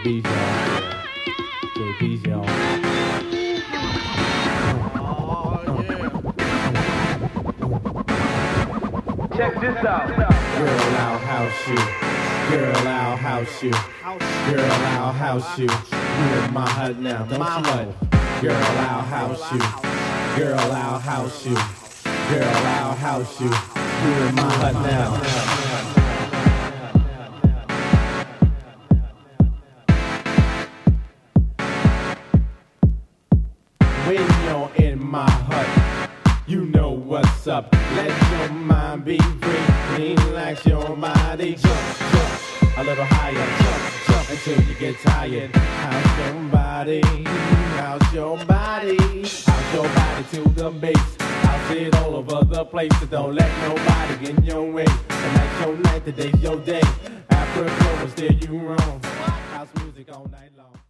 JB's, y'all. JB's, y'all. Check this out. Girl, I'll house you. Girl, I'll house you. Girl, I'll house you. You in my hut now, don't you know? Girl, I'll house you. Girl, I'll house you. Girl, I'll house you. You in my hut now. When you're in my hut, you know what's up. Let your mind be free. Relax your body. Jump, jump a little higher. Jump, jump until you get tired. How's your body? How's your body? How's your body to the bass? I'll see it all over the place. So don't let nobody get in your way. Tonight's your night, today's your day. Africa will steer you wrong. House music all night long.